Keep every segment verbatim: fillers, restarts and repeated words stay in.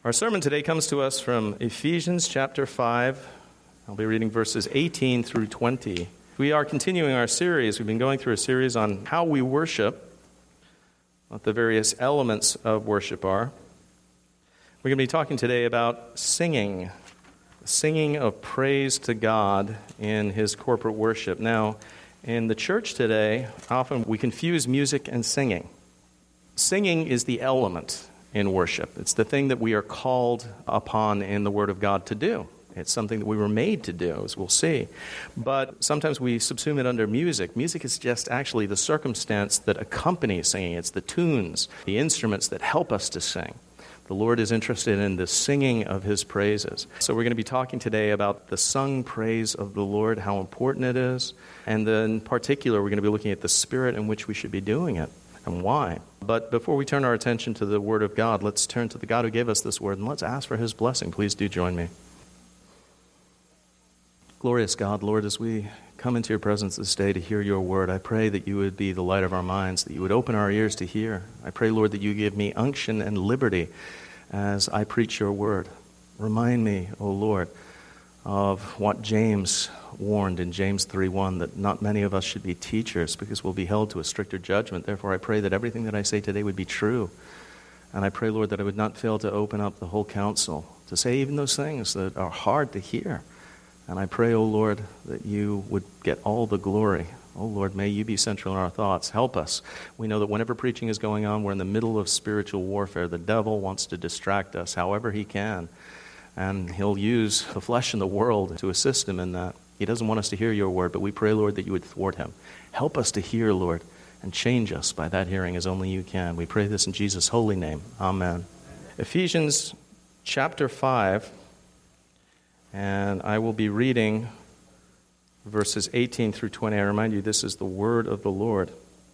Our sermon today comes to us from Ephesians chapter five. I'll be reading verses eighteen through twenty. We are continuing our series. We've been going through a series on how we worship, what the various elements of worship are. We're going to be talking today about singing, singing of praise to God in His corporate worship. Now, in the church today, often we confuse music and singing. Singing is the element in worship. It's the thing that we are called upon in the Word of God to do. It's something that we were made to do, as we'll see. But sometimes we subsume it under music. Music is just actually the circumstance that accompanies singing. It's the tunes, the instruments that help us to sing. The Lord is interested in the singing of His praises. So we're going to be talking today about the sung praise of the Lord, how important it is. And then in particular, we're going to be looking at the spirit in which we should be doing it and why. But before we turn our attention to the Word of God, let's turn to the God who gave us this Word and let's ask for His blessing. Please do join me. Glorious God, Lord, as we come into your presence this day to hear your word, I pray that you would be the light of our minds, that you would open our ears to hear. I pray, Lord, that you give me unction and liberty as I preach your word. Remind me, O Lord, of what James warned in James three one, that not many of us should be teachers because we'll be held to a stricter judgment. Therefore, I pray that everything that I say today would be true. And I pray, Lord, that I would not fail to open up the whole counsel, to say even those things that are hard to hear. And I pray, O Lord, that you would get all the glory. O Lord, may you be central in our thoughts. Help us. We know that whenever preaching is going on, we're in the middle of spiritual warfare. The devil wants to distract us however he can. And he'll use the flesh and the world to assist him in that. He doesn't want us to hear your word, but we pray, Lord, that you would thwart him. Help us to hear, Lord, and change us by that hearing as only you can. We pray this in Jesus' holy name. Amen. Ephesians chapter five. And I will be reading verses eighteen through twenty. I remind you, this is the word of the Lord.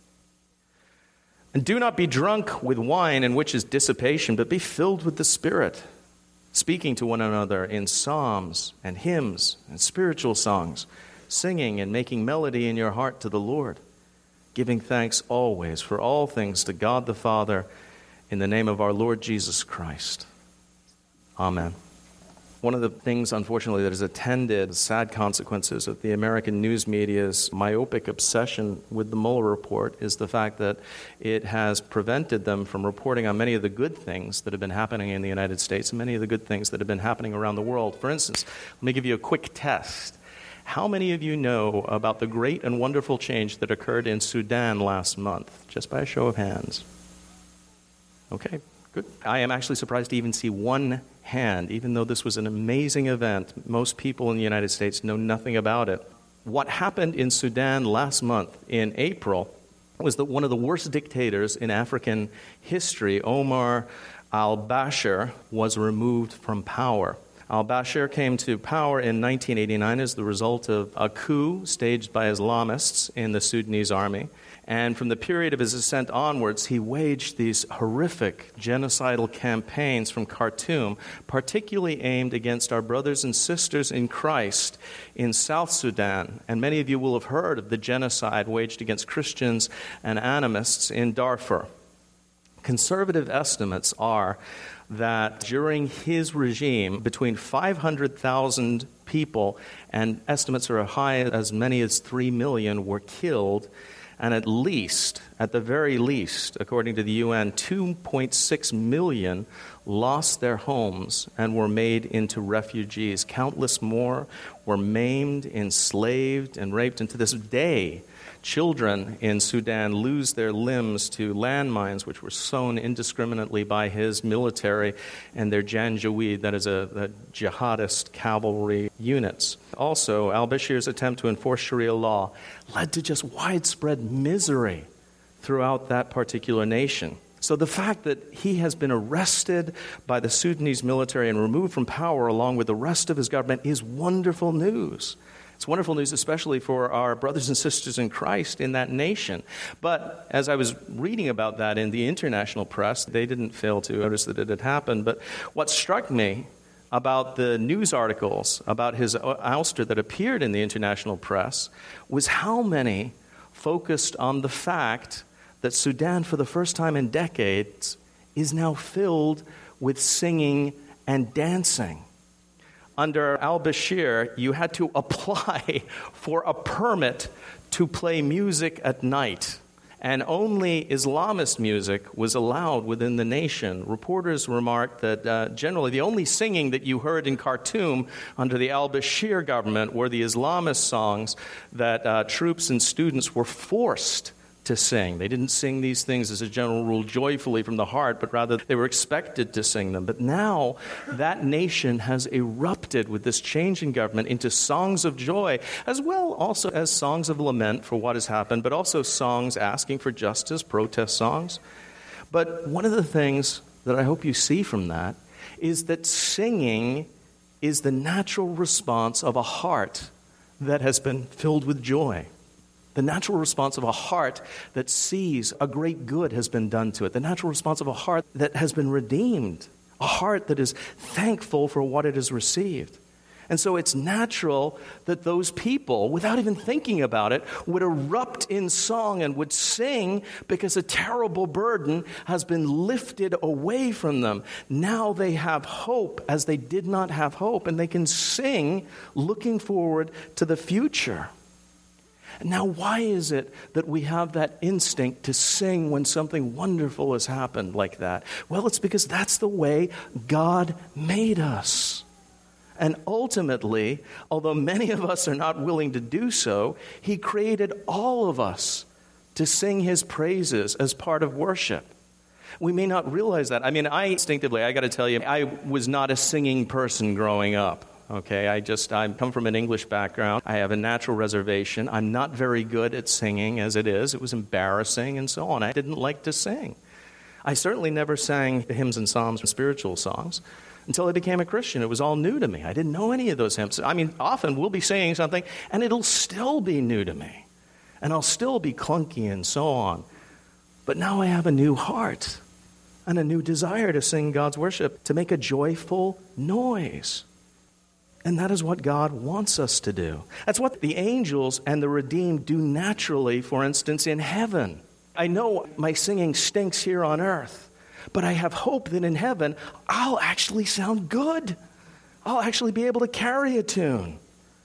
And do not be drunk with wine, in which is dissipation, but be filled with the Spirit, speaking to one another in psalms and hymns and spiritual songs, singing and making melody in your heart to the Lord, giving thanks always for all things to God the Father, in the name of our Lord Jesus Christ. Amen. One of the things, unfortunately, that has attended sad consequences of the American news media's myopic obsession with the Mueller report is the fact that it has prevented them from reporting on many of the good things that have been happening in the United States and many of the good things that have been happening around the world. For instance, let me give you a quick test. How many of you know about the great and wonderful change that occurred in Sudan last month? Just by a show of hands. Okay, good. I am actually surprised to even see one hand, even though this was an amazing event. Most people in the United States know nothing about it. What happened in Sudan last month in April was that one of the worst dictators in African history, Omar al-Bashir, was removed from power. Al-Bashir came to power in nineteen eighty-nine as the result of a coup staged by Islamists in the Sudanese army. And from the period of his ascent onwards, he waged these horrific genocidal campaigns from Khartoum, particularly aimed against our brothers and sisters in Christ in South Sudan. And many of you will have heard of the genocide waged against Christians and animists in Darfur. Conservative estimates are that during his regime, between five hundred thousand people, and estimates are as high as many as three million, were killed. And at least, at the very least, according to the U N, two point six million lost their homes and were made into refugees. Countless more were maimed, enslaved, and raped. And to this day, children in Sudan lose their limbs to landmines which were sown indiscriminately by his military and their Janjaweed, that is a, a jihadist cavalry units. Also, al-Bashir's attempt to enforce Sharia law led to just widespread misery throughout that particular nation. So the fact that he has been arrested by the Sudanese military and removed from power along with the rest of his government is wonderful news. It's wonderful news, especially for our brothers and sisters in Christ in that nation. But as I was reading about that in the international press, they didn't fail to notice that it had happened. But what struck me about the news articles about his ouster that appeared in the international press was how many focused on the fact that Sudan, for the first time in decades, is now filled with singing and dancing. Under al-Bashir, you had to apply for a permit to play music at night. And only Islamist music was allowed within the nation. Reporters remarked that uh, generally the only singing that you heard in Khartoum under the al-Bashir government were the Islamist songs that uh, troops and students were forced to sing. They didn't sing these things as a general rule joyfully from the heart, but rather they were expected to sing them. But now that nation has erupted with this change in government into songs of joy, as well also as songs of lament for what has happened, but also songs asking for justice, protest songs. But one of the things that I hope you see from that is that singing is the natural response of a heart that has been filled with joy. The natural response of a heart that sees a great good has been done to it. The natural response of a heart that has been redeemed. A heart that is thankful for what it has received. And so it's natural that those people, without even thinking about it, would erupt in song and would sing because a terrible burden has been lifted away from them. Now they have hope as they did not have hope, and they can sing looking forward to the future. Now, why is it that we have that instinct to sing when something wonderful has happened like that? Well, it's because that's the way God made us. And ultimately, although many of us are not willing to do so, He created all of us to sing His praises as part of worship. We may not realize that. I mean, I instinctively, I got to tell you, I was not a singing person growing up. Okay, I just, I come from an English background. I have a natural reservation. I'm not very good at singing as it is. It was embarrassing and so on. I didn't like to sing. I certainly never sang hymns and psalms and spiritual songs until I became a Christian. It was all new to me. I didn't know any of those hymns. I mean, often we'll be singing something and it'll still be new to me. And I'll still be clunky and so on. But now I have a new heart and a new desire to sing God's worship, to make a joyful noise. And that is what God wants us to do. That's what the angels and the redeemed do naturally, for instance, in heaven. I know my singing stinks here on earth, but I have hope that in heaven I'll actually sound good. I'll actually be able to carry a tune.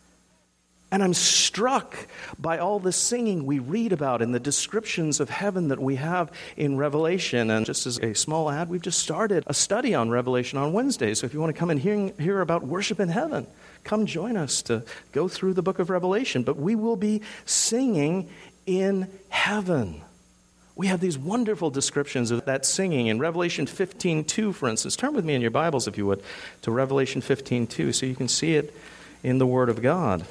And I'm struck by all the singing we read about in the descriptions of heaven that we have in Revelation. And just as a small ad, we've just started a study on Revelation on Wednesday. So if you want to come and hear, hear about worship in heaven, come join us to go through the book of Revelation. But we will be singing in heaven. We have these wonderful descriptions of that singing in Revelation fifteen two, for instance. Turn with me in your Bibles, if you would, to Revelation fifteen two, so you can see it in the Word of God.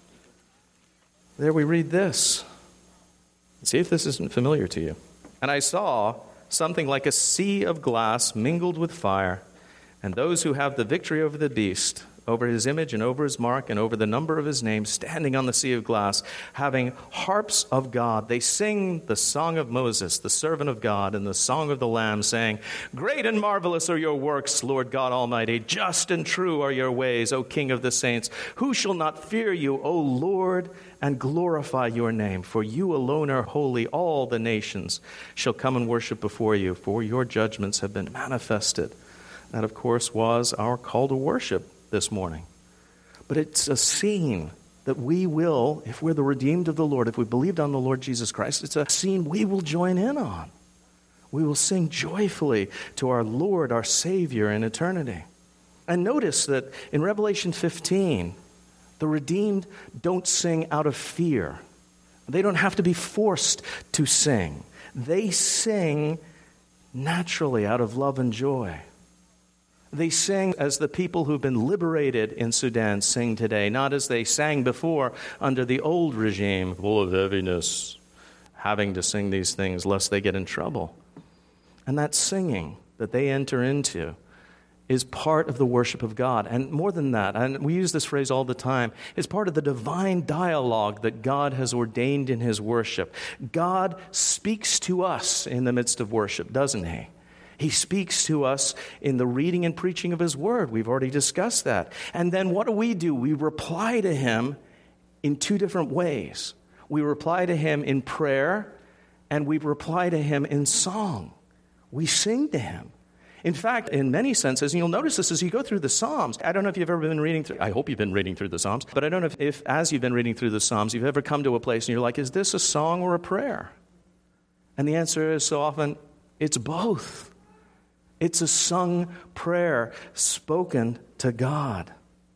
There we read this. See if this isn't familiar to you. And I saw something like a sea of glass mingled with fire, and those who have the victory over the beast, over his image and over his mark and over the number of his name, standing on the sea of glass, having harps of God. They sing the song of Moses, the servant of God, and the song of the Lamb, saying, "Great and marvelous are your works, Lord God Almighty. Just and true are your ways, O King of the saints. Who shall not fear you, O Lord, and glorify your name? For you alone are holy. All the nations shall come and worship before you, for your judgments have been manifested." That, of course, was our call to worship this morning. But it's a scene that we will, if we're the redeemed of the Lord, if we believed on the Lord Jesus Christ, it's a scene we will join in on. We will sing joyfully to our Lord, our Savior in eternity. And notice that in Revelation fifteen, the redeemed don't sing out of fear. They don't have to be forced to sing. They sing naturally out of love and joy. They sing as the people who've been liberated in Sudan sing today, not as they sang before under the old regime, full of heaviness, having to sing these things lest they get in trouble. And that singing that they enter into is part of the worship of God. And more than that, and we use this phrase all the time, it's part of the divine dialogue that God has ordained in his worship. God speaks to us in the midst of worship, doesn't he? He speaks to us in the reading and preaching of his word. We've already discussed that. And then what do we do? We reply to him in two different ways. We reply to him in prayer, and we reply to him in song. We sing to him. In fact, in many senses, and you'll notice this as you go through the Psalms. I don't know if you've ever been reading through, I hope you've been reading through the Psalms, but I don't know if, if as you've been reading through the Psalms, you've ever come to a place and you're like, is this a song or a prayer? And the answer is so often, it's both. It's a sung prayer spoken to God.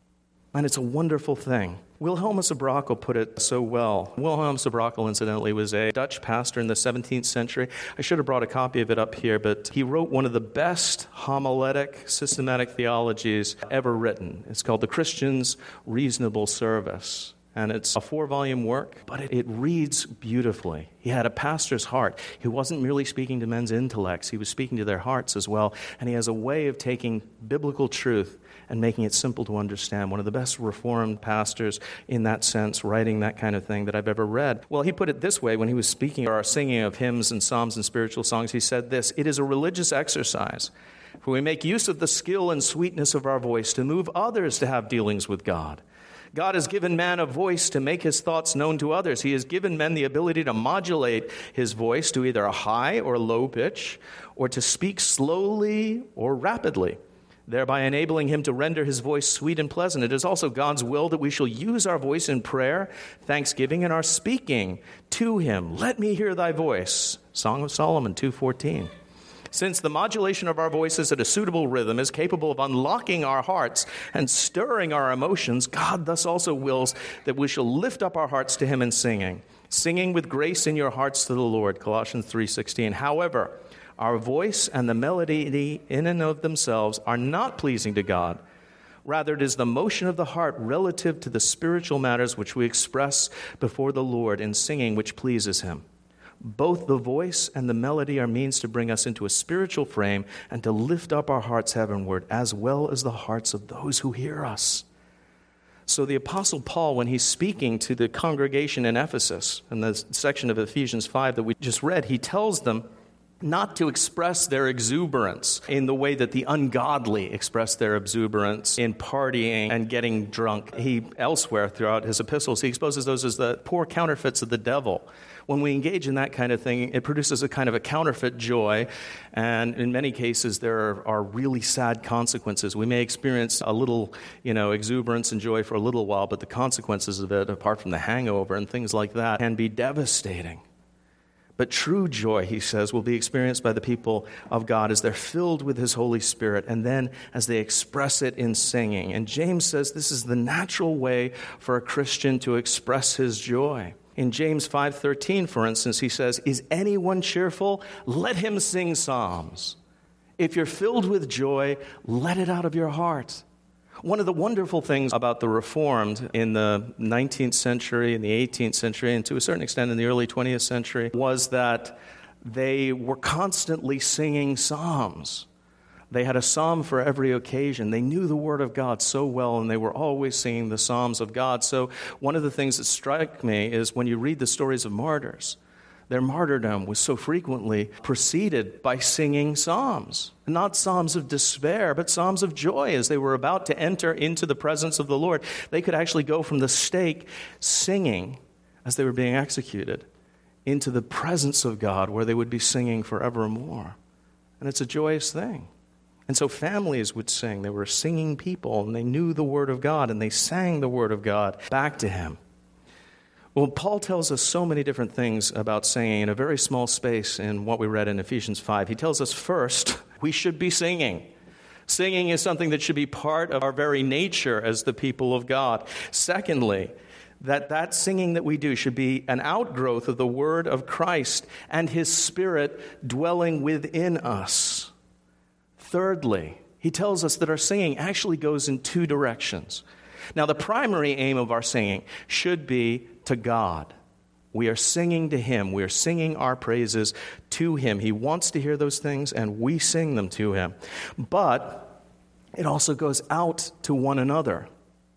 And it's a wonderful thing. Wilhelmus of Brakel put it so well. Wilhelmus of Brakel, incidentally, was a Dutch pastor in the seventeenth century. I should have brought a copy of it up here, but he wrote one of the best homiletic, systematic theologies ever written. It's called The Christian's Reasonable Service. And it's a four-volume work, but it, it reads beautifully. He had a pastor's heart. He wasn't merely speaking to men's intellects. He was speaking to their hearts as well. And he has a way of taking biblical truth and making it simple to understand. One of the best Reformed pastors in that sense, writing that kind of thing that I've ever read. Well, he put it this way when he was speaking or singing of hymns and psalms and spiritual songs. He said this, "It is a religious exercise, for we make use of the skill and sweetness of our voice to move others to have dealings with God. God has given man a voice to make his thoughts known to others. He has given men the ability to modulate his voice to either a high or low pitch, or to speak slowly or rapidly, thereby enabling him to render his voice sweet and pleasant. It is also God's will that we shall use our voice in prayer, thanksgiving, and our speaking to him. Let me hear thy voice." Song of Solomon two fourteen. Since the modulation of our voices at a suitable rhythm is capable of unlocking our hearts and stirring our emotions, God thus also wills that we shall lift up our hearts to him in singing, singing with grace in your hearts to the Lord, Colossians three sixteen. However, our voice and the melody in and of themselves are not pleasing to God. Rather, it is the motion of the heart relative to the spiritual matters which we express before the Lord in singing which pleases him. Both the voice and the melody are means to bring us into a spiritual frame and to lift up our hearts heavenward, as well as the hearts of those who hear us. So the Apostle Paul, when he's speaking to the congregation in Ephesus, in the section of Ephesians five that we just read, he tells them not to express their exuberance in the way that the ungodly express their exuberance in partying and getting drunk. He, elsewhere throughout his epistles, he exposes those as the poor counterfeits of the devil. When we engage in that kind of thing, it produces a kind of a counterfeit joy, and in many cases there are, are really sad consequences. We may experience a little, you know, exuberance and joy for a little while, but the consequences of it, apart from the hangover and things like that, can be devastating. But true joy, he says, will be experienced by the people of God as they're filled with his Holy Spirit, and then as they express it in singing. And James says this is the natural way for a Christian to express his joy. In James five thirteen, for instance, he says, "Is anyone cheerful? Let him sing psalms. If you're filled with joy, let it out of your heart." One of the wonderful things about the Reformed in the nineteenth century, in the eighteenth century, and to a certain extent in the early twentieth century, was that they were constantly singing psalms. They had a psalm for every occasion. They knew the Word of God so well, and they were always singing the psalms of God. So one of the things that strike me is when you read the stories of martyrs, their martyrdom was so frequently preceded by singing psalms. Not psalms of despair, but psalms of joy as they were about to enter into the presence of the Lord. They could actually go from the stake singing as they were being executed into the presence of God where they would be singing forevermore. And it's a joyous thing. And so families would sing. They were singing people, and they knew the Word of God, and they sang the Word of God back to him. Well, Paul tells us so many different things about singing in a very small space in what we read in Ephesians five. He tells us first, we should be singing. Singing is something that should be part of our very nature as the people of God. Secondly, that that singing that we do should be an outgrowth of the Word of Christ and his Spirit dwelling within us. Thirdly, he tells us that our singing actually goes in two directions. Now, the primary aim of our singing should be to God. We are singing to him. We are singing our praises to him. He wants to hear those things, and we sing them to him. But it also goes out to one another.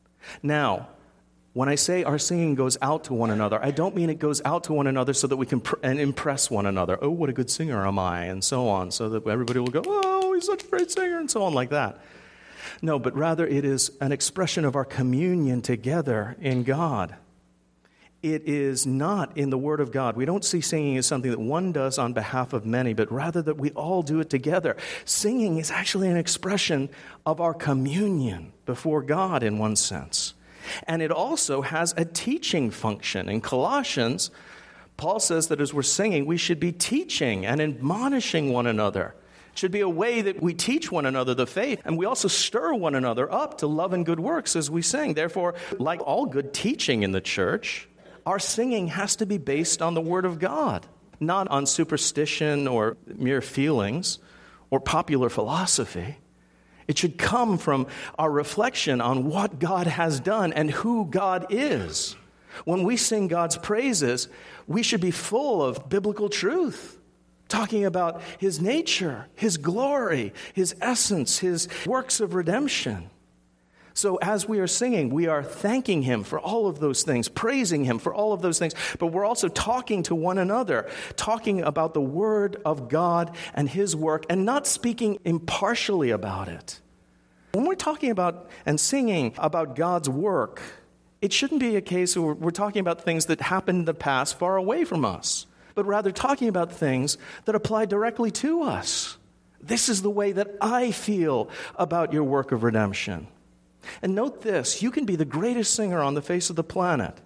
Now, when I say our singing goes out to one another, I don't mean it goes out to one another so that we can pr- and impress one another. Oh, what a good singer am I, and so on, so that everybody will go, oh, he's such a great singer, and so on like that. No, but rather it is an expression of our communion together in God. it is not in the Word of God. We don't see singing as something that one does on behalf of many, but rather that we all do it together. Singing is actually an expression of our communion before God in one sense. And it also has a teaching function. In Colossians, Paul says that as we're singing, we should be teaching and admonishing one another. It should be a way that we teach one another the faith, and we also stir one another up to love and good works as we sing. Therefore, like all good teaching in the church, our singing has to be based on the Word of God, not on superstition or mere feelings or popular philosophy. It should come from our reflection on what God has done and who God is. When we sing God's praises, we should be full of biblical truth, talking about His nature, His glory, His essence, His works of redemption. So as we are singing, we are thanking Him for all of those things, praising Him for all of those things, but we're also talking to one another, talking about the Word of God and His work, and not speaking impartially about it. When we're talking about and singing about God's work, it shouldn't be a case where we're talking about things that happened in the past far away from us, but rather talking about things that apply directly to us. This is the way that I feel about your work of redemption. And note this, you can be the greatest singer on the face of the planet,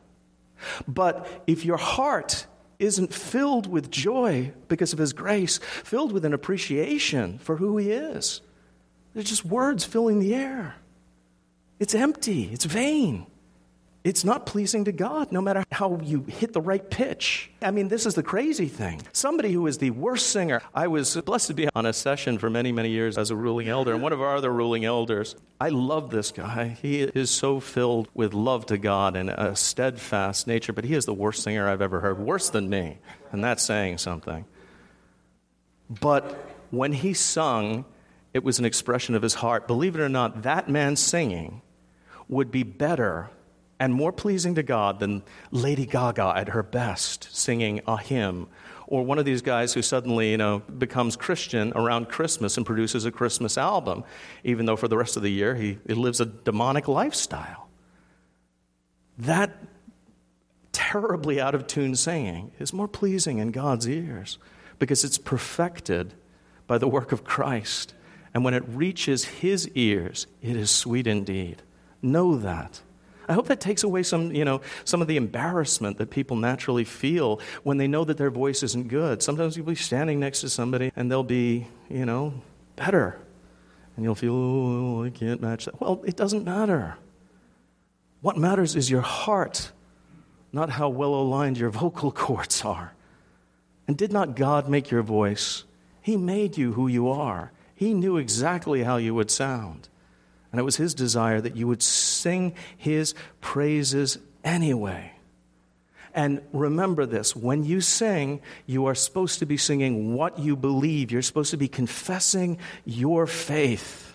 but if your heart isn't filled with joy because of His grace, filled with an appreciation for who He is, they're just words filling the air. It's empty, it's vain. It's not pleasing to God, no matter how you hit the right pitch. I mean, this is the crazy thing. Somebody who is the worst singer. I was blessed to be on a session for many, many years as a ruling elder, and one of our other ruling elders, I love this guy. He is so filled with love to God and a steadfast nature, but he is the worst singer I've ever heard, worse than me, and that's saying something. But when he sung, it was an expression of his heart. Believe it or not, that man singing would be better and more pleasing to God than Lady Gaga at her best singing a hymn, or one of these guys who suddenly, you know, becomes Christian around Christmas and produces a Christmas album, even though for the rest of the year he, he lives a demonic lifestyle. That terribly out of tune singing is more pleasing in God's ears because it's perfected by the work of Christ. And when it reaches His ears, it is sweet indeed. Know that. I hope that takes away some, you know, some of the embarrassment that people naturally feel when they know that their voice isn't good. Sometimes you'll be standing next to somebody and they'll be, you know, better. And you'll feel, oh, I can't match that. Well, it doesn't matter. What matters is your heart, not how well aligned your vocal cords are. And did not God make your voice? He made you who you are. He knew exactly how you would sound. And it was His desire that you would sing His praises anyway. And remember this, when you sing, you are supposed to be singing what you believe. You're supposed to be confessing your faith.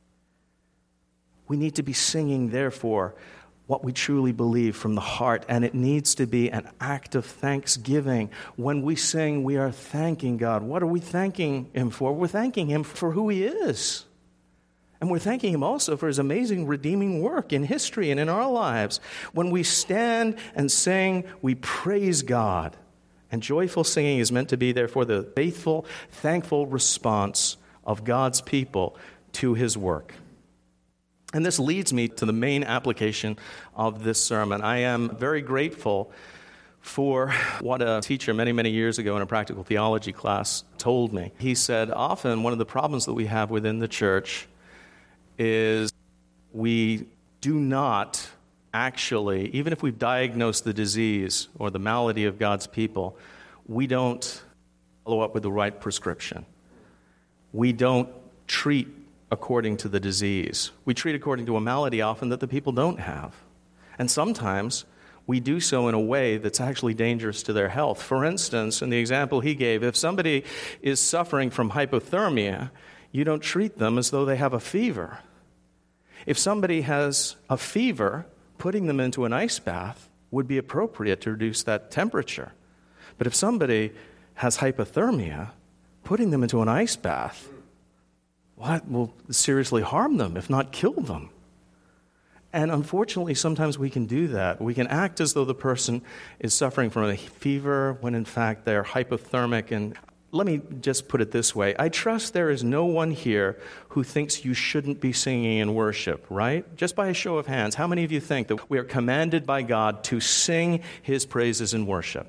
We need to be singing, therefore, what we truly believe from the heart, and it needs to be an act of thanksgiving. When we sing, we are thanking God. What are we thanking Him for? We're thanking Him for who He is. And we're thanking Him also for His amazing redeeming work in history and in our lives. When we stand and sing, we praise God. And joyful singing is meant to be, therefore, the faithful, thankful response of God's people to His work. And this leads me to the main application of this sermon. I am very grateful for what a teacher many, many years ago in a practical theology class told me. He said, often one of the problems that we have within the church is we do not actually, even if we've diagnosed the disease or the malady of God's people, we don't follow up with the right prescription. We don't treat according to the disease. We treat according to a malady often that the people don't have. And sometimes we do so in a way that's actually dangerous to their health. For instance, in the example he gave, if somebody is suffering from hypothermia, you don't treat them as though they have a fever. If somebody has a fever, putting them into an ice bath would be appropriate to reduce that temperature. But if somebody has hypothermia, putting them into an ice bath, well, that will seriously harm them, if not kill them. And unfortunately, sometimes we can do that. We can act as though the person is suffering from a fever when in fact they're hypothermic. And let me just put it this way. I trust there is no one here who thinks you shouldn't be singing in worship, right? Just by a show of hands, how many of you think that we are commanded by God to sing his praises in worship?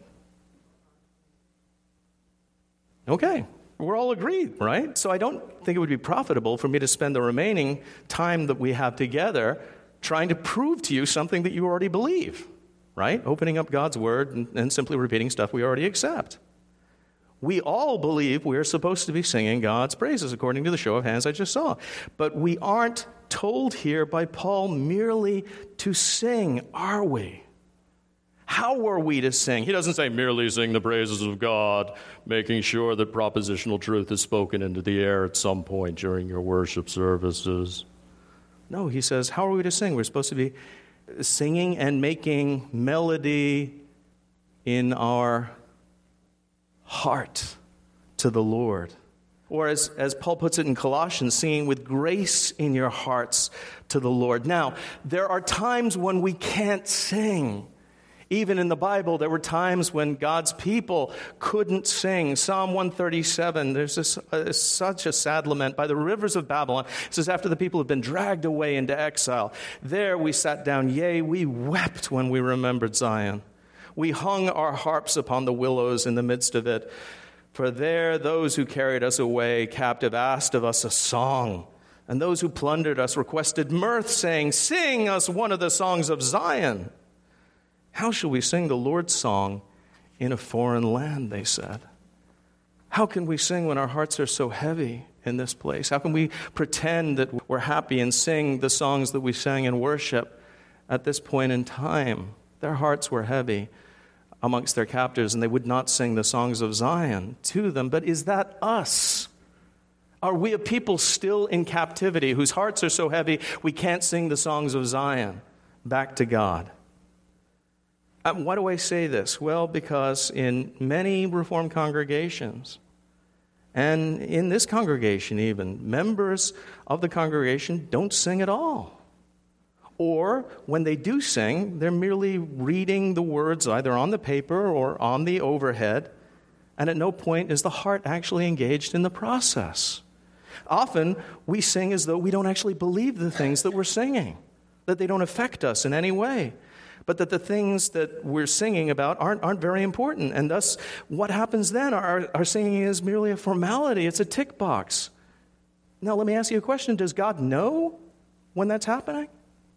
Okay. We're all agreed, right? So I don't think it would be profitable for me to spend the remaining time that we have together trying to prove to you something that you already believe, right? Opening up God's word and, and simply repeating stuff we already accept. We all believe we're supposed to be singing God's praises according to the show of hands I just saw. But we aren't told here by Paul merely to sing, are we? How are we to sing? He doesn't say merely sing the praises of God, making sure that propositional truth is spoken into the air at some point during your worship services. No, he says, how are we to sing? We're supposed to be singing and making melody in our heart to the Lord. Or as, as Paul puts it in Colossians, singing with grace in your hearts to the Lord. Now, there are times when we can't sing. Even in the Bible, there were times when God's people couldn't sing. Psalm one thirty-seven, there's this, uh, such a sad lament. By the rivers of Babylon, it says, after the people had been dragged away into exile, there we sat down, yea, we wept when we remembered Zion. We hung our harps upon the willows in the midst of it. For there those who carried us away captive asked of us a song. And those who plundered us requested mirth, saying, sing us one of the songs of Zion. How shall we sing the Lord's song in a foreign land, they said. How can we sing when our hearts are so heavy in this place? How can we pretend that we're happy and sing the songs that we sang in worship at this point in time? Their hearts were heavy amongst their captors, and they would not sing the songs of Zion to them. But is that us? Are we a people still in captivity whose hearts are so heavy we can't sing the songs of Zion back to God? Um, why do I say this? Well, because in many Reformed congregations, and in this congregation even, members of the congregation don't sing at all. Or when they do sing, they're merely reading the words either on the paper or on the overhead, and at no point is the heart actually engaged in the process. Often, we sing as though we don't actually believe the things that we're singing, that they don't affect us in any way, but that the things that we're singing about aren't, aren't very important. And thus, what happens then? Our, our singing is merely a formality. It's a tick box. Now, let me ask you a question. Does God know when that's happening?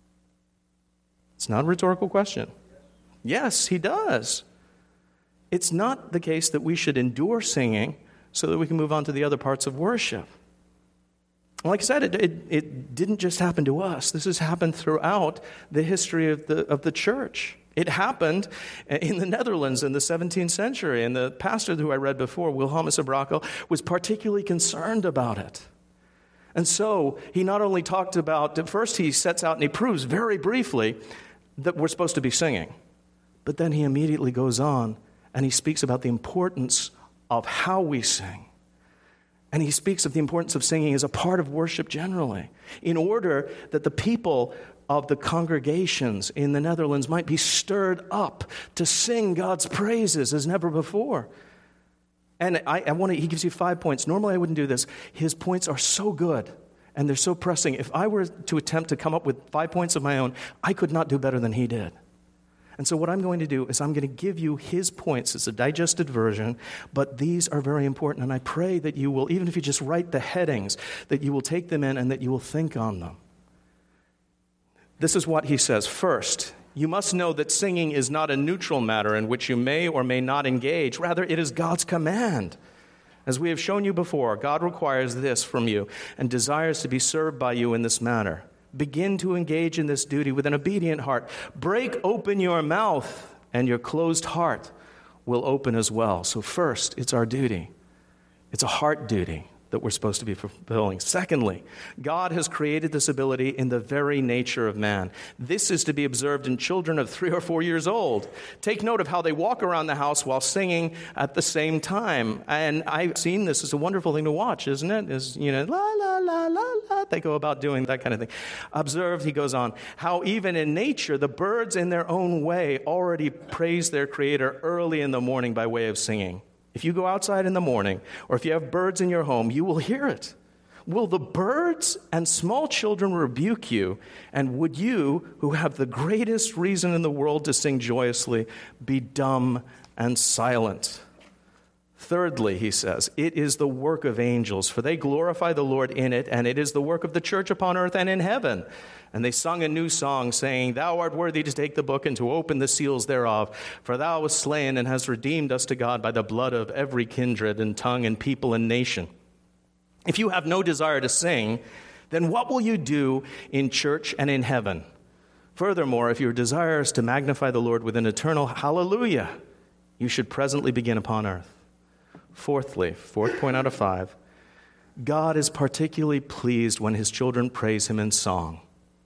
It's not a rhetorical question. Yes, he does. It's not the case that we should endure singing so that we can move on to the other parts of worship. Like I said, it, it, it didn't just happen to us. This has happened throughout the history of the, of the church. It happened in the Netherlands in the seventeenth century, and the pastor who I read before, Wilhelmus à Brakel, was particularly concerned about it. And so he not only talked about, first he sets out and he proves very briefly that we're supposed to be singing, but then he immediately goes on and he speaks about the importance of how we sing. And he speaks of the importance of singing as a part of worship generally, in order that the people of the congregations in the Netherlands might be stirred up to sing God's praises as never before. And I, I want to, he gives you five points. Normally I wouldn't do this. His points are so good and they're so pressing. If I were to attempt to come up with five points of my own, I could not do better than he did. And so what I'm going to do is I'm going to give you his points. It's a digested version, but these are very important. And I pray that you will, even if you just write the headings, that you will take them in and that you will think on them. This is what he says. First, you must know that singing is not a neutral matter in which you may or may not engage. Rather, it is God's command. As we have shown you before, God requires this from you and desires to be served by you in this manner. Begin to engage in this duty with an obedient heart. Break open your mouth, and your closed heart will open as well. So first, it's our duty. It's a heart duty that we're supposed to be fulfilling. Secondly, God has created this ability in the very nature of man. This is to be observed in children of three or four years old. Take note of how they walk around the house while singing at the same time. And I've seen this. It's a wonderful thing to watch, isn't it? Is, you know, la, la, la, la, la. They go about doing that kind of thing. Observe, he goes on, how even in nature, the birds in their own way already praise their Creator early in the morning by way of singing. If you go outside in the morning, or if you have birds in your home, you will hear it. Will the birds and small children rebuke you? And would you, who have the greatest reason in the world to sing joyously, be dumb and silent? Thirdly, he says, it is the work of angels, for they glorify the Lord in it, and it is the work of the church upon earth and in heaven. And they sung a new song, saying, Thou art worthy to take the book and to open the seals thereof, for thou wast slain and hast redeemed us to God by the blood of every kindred and tongue and people and nation. If you have no desire to sing, then what will you do in church and in heaven? Furthermore, if your desire is to magnify the Lord with an eternal hallelujah, you should presently begin upon earth. Fourthly, fourth point out of five, God is particularly pleased when his children praise him in song.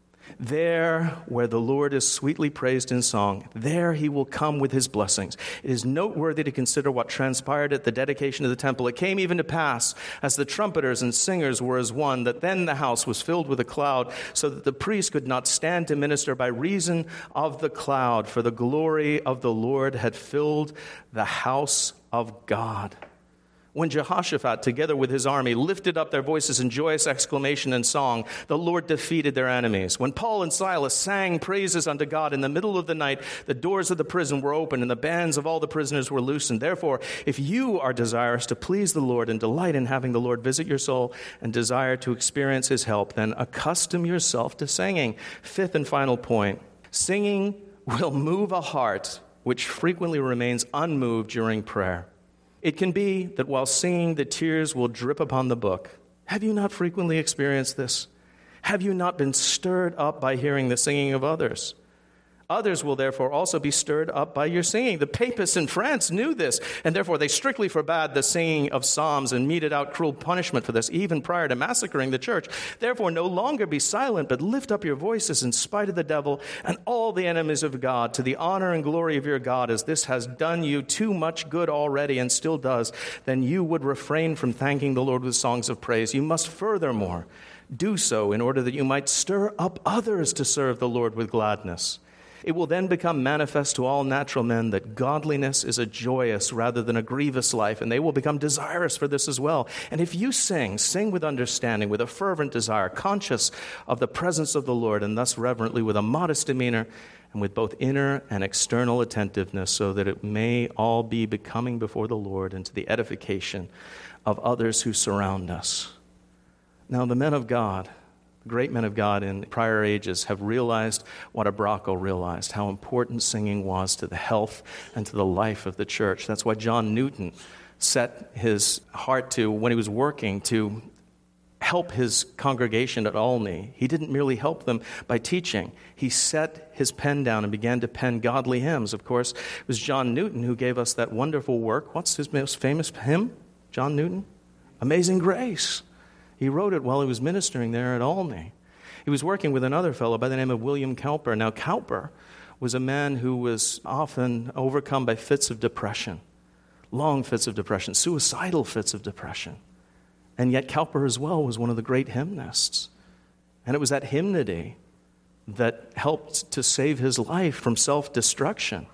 There, where the Lord is sweetly praised in song, there he will come with his blessings. It is noteworthy to consider what transpired at the dedication of the temple. It came even to pass, as the trumpeters and singers were as one, that then the house was filled with a cloud, so that the priest could not stand to minister by reason of the cloud, for the glory of the Lord had filled the house of God. When Jehoshaphat, together with his army, lifted up their voices in joyous exclamation and song, the Lord defeated their enemies. When Paul and Silas sang praises unto God in the middle of the night, the doors of the prison were opened and the bands of all the prisoners were loosened. Therefore, if you are desirous to please the Lord and delight in having the Lord visit your soul and desire to experience his help, then accustom yourself to singing. Fifth and final point, singing will move a heart which frequently remains unmoved during prayer. It can be that while singing, the tears will drip upon the book. Have you not frequently experienced this? Have you not been stirred up by hearing the singing of others? Others will therefore also be stirred up by your singing. The papists in France knew this, and therefore they strictly forbade the singing of psalms and meted out cruel punishment for this, even prior to massacring the church. Therefore, no longer be silent, but lift up your voices in spite of the devil and all the enemies of God, to the honor and glory of your God, as this has done you too much good already and still does. Then you would refrain from thanking the Lord with songs of praise. You must furthermore do so in order that you might stir up others to serve the Lord with gladness. It will then become manifest to all natural men that godliness is a joyous rather than a grievous life, and they will become desirous for this as well. And if you sing, sing with understanding, with a fervent desire, conscious of the presence of the Lord, and thus reverently with a modest demeanor, and with both inner and external attentiveness, so that it may all be becoming before the Lord and to the edification of others who surround us. Now, the men of God, great men of God in prior ages, have realized what Abraco realized, how important singing was to the health and to the life of the church. That's why John Newton set his heart to, when he was working, to help his congregation at Olney. He didn't merely help them by teaching. He set his pen down and began to pen godly hymns. Of course, it was John Newton who gave us that wonderful work. What's his most famous hymn? John Newton? Amazing Grace. He wrote it while he was ministering there at Olney. He was working with another fellow by the name of William Cowper. Now, Cowper was a man who was often overcome by fits of depression, long fits of depression, suicidal fits of depression. And yet Cowper as well was one of the great hymnists. And it was that hymnody that helped to save his life from self-destruction.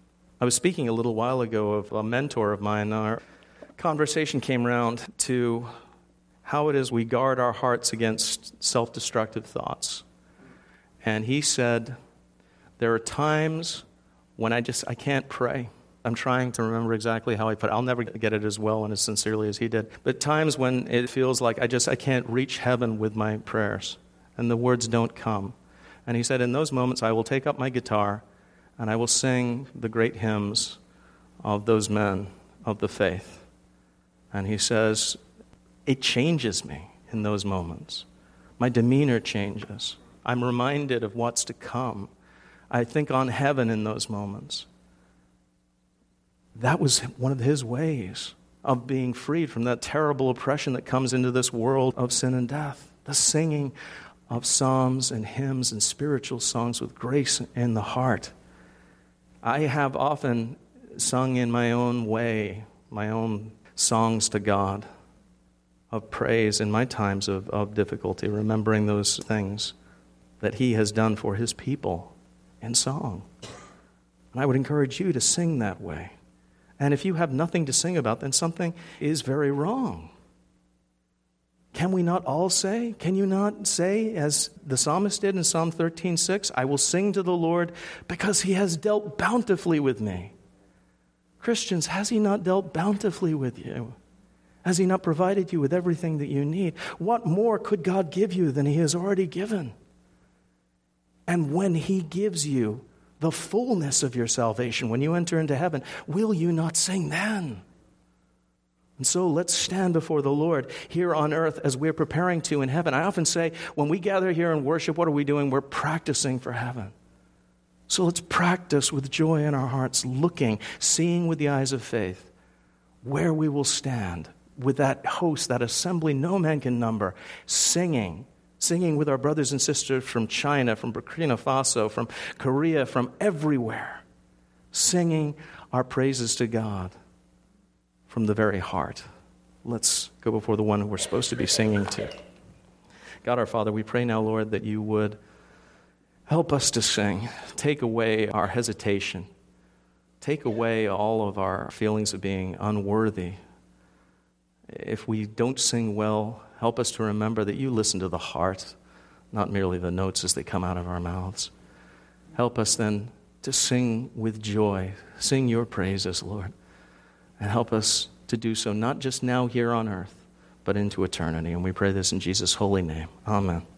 I was speaking a little while ago of a mentor of mine. Our conversation came around to how it is we guard our hearts against self-destructive thoughts. And he said, there are times when I just, I can't pray. I'm trying to remember exactly how I put it. I'll never get it as well and as sincerely as he did. But times when it feels like I just, I can't reach heaven with my prayers, and the words don't come. And he said, in those moments, I will take up my guitar and I will sing the great hymns of those men of the faith. And he says, it changes me in those moments. My demeanor changes. I'm reminded of what's to come. I think on heaven in those moments. That was one of his ways of being freed from that terrible oppression that comes into this world of sin and death. The singing of psalms and hymns and spiritual songs with grace in the heart. I have often sung in my own way, my own songs to God of praise in my times of, of difficulty, remembering those things that He has done for His people in song. And I would encourage you to sing that way. And if you have nothing to sing about, then something is very wrong. Can we not all say, can you not say, as the psalmist did in Psalm thirteen six, I will sing to the Lord because He has dealt bountifully with me. Christians, has He not dealt bountifully with you? Has He not provided you with everything that you need? What more could God give you than He has already given? And when He gives you the fullness of your salvation, when you enter into heaven, will you not sing then? And so let's stand before the Lord here on earth as we're preparing to in heaven. I often say, when we gather here and worship, what are we doing? We're practicing for heaven. So let's practice with joy in our hearts, looking, seeing with the eyes of faith, where we will stand with that host, that assembly no man can number, singing, singing with our brothers and sisters from China, from Burkina Faso, from Korea, from everywhere, singing our praises to God from the very heart. Let's go before the one who we're supposed to be singing to. God our Father, we pray now, Lord, that you would help us to sing. Take away our hesitation. Take away all of our feelings of being unworthy. If we don't sing well, help us to remember that you listen to the heart, not merely the notes as they come out of our mouths. Help us then to sing with joy. Sing your praises, Lord. And help us to do so not just now here on earth, but into eternity. And we pray this in Jesus' holy name. Amen.